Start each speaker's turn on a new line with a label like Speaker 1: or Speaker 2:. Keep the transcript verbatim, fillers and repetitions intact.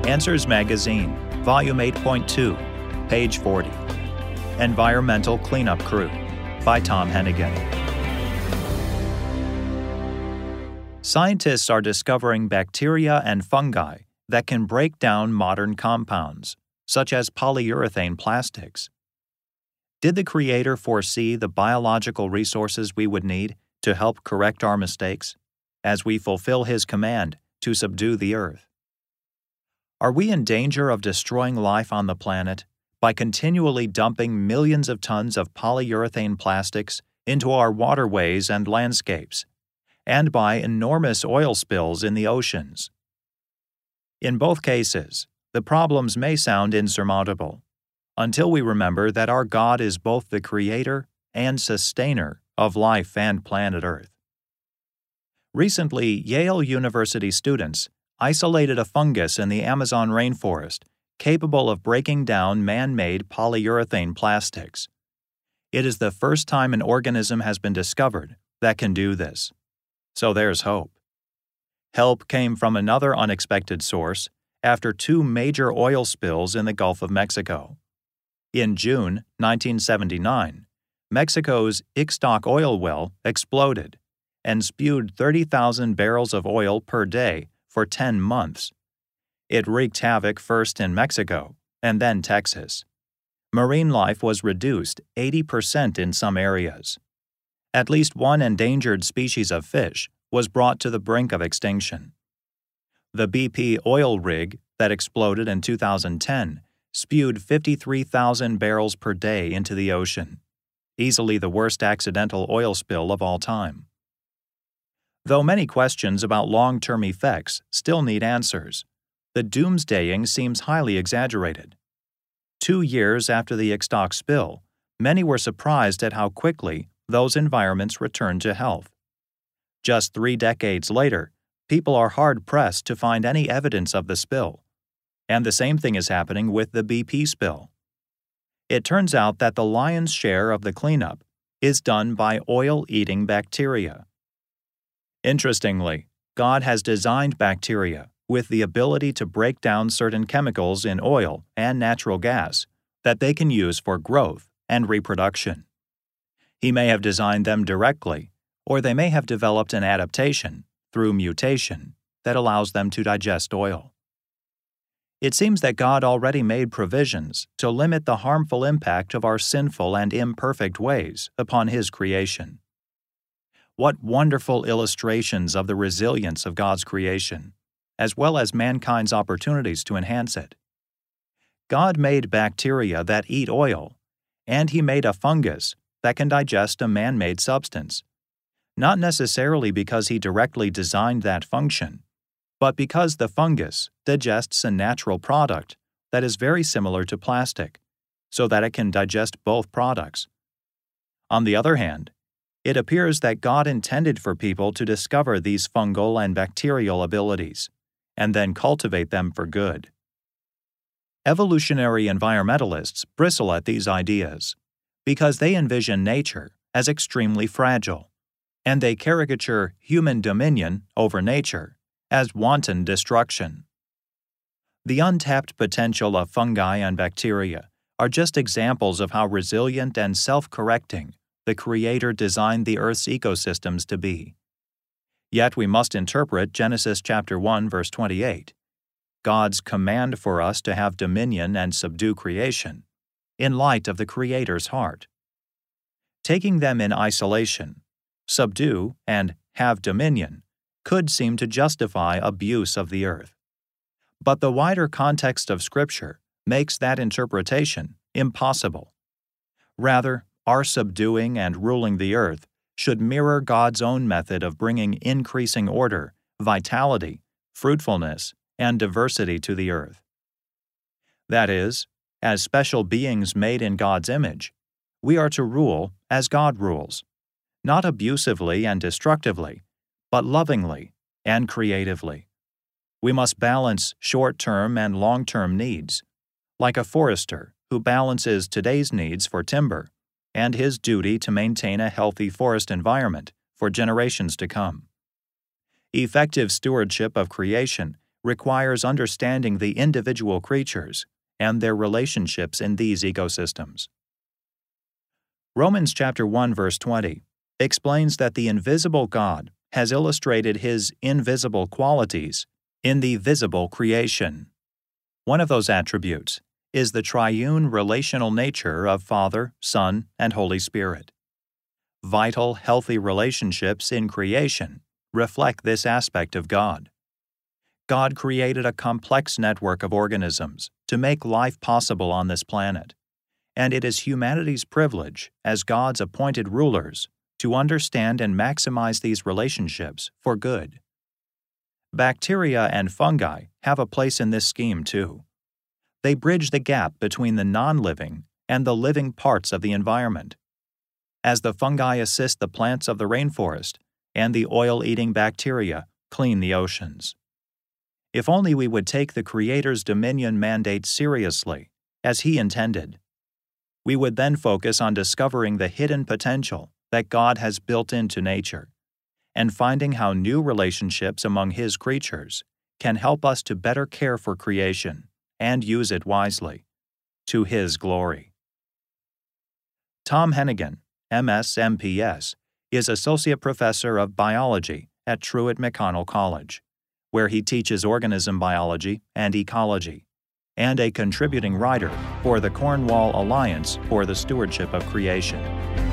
Speaker 1: Answers Magazine, Volume eight point two, page forty. Environmental Cleanup Crew, by Tom Hennigan. Scientists are discovering bacteria and fungi that can break down modern compounds, such as polyurethane plastics. Did the Creator foresee the biological resources we would need to help correct our mistakes as we fulfill His command to subdue the earth? Are we in danger of destroying life on the planet by continually dumping millions of tons of polyurethane plastics into our waterways and landscapes, and by enormous oil spills in the oceans? In both cases, the problems may sound insurmountable, until we remember that our God is both the Creator and Sustainer of life and planet Earth. Recently, Yale University students isolated a fungus in the Amazon rainforest capable of breaking down man-made polyurethane plastics. It is the first time an organism has been discovered that can do this. So there's hope. Help came from another unexpected source after two major oil spills in the Gulf of Mexico. In June nineteen seventy-nine, Mexico's Ixtoc oil well exploded and spewed thirty thousand barrels of oil per day for ten months. It wreaked havoc first in Mexico and then Texas. Marine life was reduced eighty percent in some areas. At least one endangered species of fish was brought to the brink of extinction. The B P oil rig that exploded in two thousand ten spewed fifty-three thousand barrels per day into the ocean, easily the worst accidental oil spill of all time. Though many questions about long-term effects still need answers, the doomsdaying seems highly exaggerated. Two years after the Ixtoc spill, many were surprised at how quickly those environments returned to health. Just three decades later, people are hard-pressed to find any evidence of the spill, and the same thing is happening with the B P spill. It turns out that the lion's share of the cleanup is done by oil-eating bacteria. Interestingly, God has designed bacteria with the ability to break down certain chemicals in oil and natural gas that they can use for growth and reproduction. He may have designed them directly, or they may have developed an adaptation through mutation that allows them to digest oil. It seems that God already made provisions to limit the harmful impact of our sinful and imperfect ways upon His creation. What wonderful illustrations of the resilience of God's creation, as well as mankind's opportunities to enhance it. God made bacteria that eat oil, and He made a fungus that can digest a man-made substance, not necessarily because He directly designed that function, but because the fungus digests a natural product that is very similar to plastic, so that it can digest both products. On the other hand, it appears that God intended for people to discover these fungal and bacterial abilities, and then cultivate them for good. Evolutionary environmentalists bristle at these ideas because they envision nature as extremely fragile, and they caricature human dominion over nature as wanton destruction. The untapped potential of fungi and bacteria are just examples of how resilient and self-correcting the Creator designed the Earth's ecosystems to be. Yet we must interpret Genesis chapter one verse twenty-eight, God's command for us to have dominion and subdue creation, in light of the Creator's heart. Taking them in isolation, subdue and have dominion could seem to justify abuse of the earth. But the wider context of Scripture makes that interpretation impossible. Rather, our subduing and ruling the earth should mirror God's own method of bringing increasing order, vitality, fruitfulness, and diversity to the earth. That is, as special beings made in God's image, we are to rule as God rules, not abusively and destructively, but lovingly and creatively. We must balance short-term and long-term needs, like a forester who balances today's needs for timber and his duty to maintain a healthy forest environment for generations to come. Effective stewardship of creation requires understanding the individual creatures and their relationships in these ecosystems. Romans chapter one verse twenty explains that the invisible God has illustrated His invisible qualities in the visible creation. One of those attributes is the triune relational nature of Father, Son, and Holy Spirit. Vital, healthy relationships in creation reflect this aspect of God. God created a complex network of organisms to make life possible on this planet, and it is humanity's privilege as God's appointed rulers to understand and maximize these relationships for good. Bacteria and fungi have a place in this scheme too. They bridge the gap between the non-living and the living parts of the environment. As the fungi assist the plants of the rainforest and the oil-eating bacteria clean the oceans. If only we would take the Creator's dominion mandate seriously, as He intended. We would then focus on discovering the hidden potential that God has built into nature, and finding how new relationships among His creatures can help us to better care for creation and use it wisely, to His glory. Tom Hennigan, M S M P S, is Associate Professor of Biology at Truett McConnell College, where he teaches organism biology and ecology, and a contributing writer for the Cornwall Alliance for the Stewardship of Creation.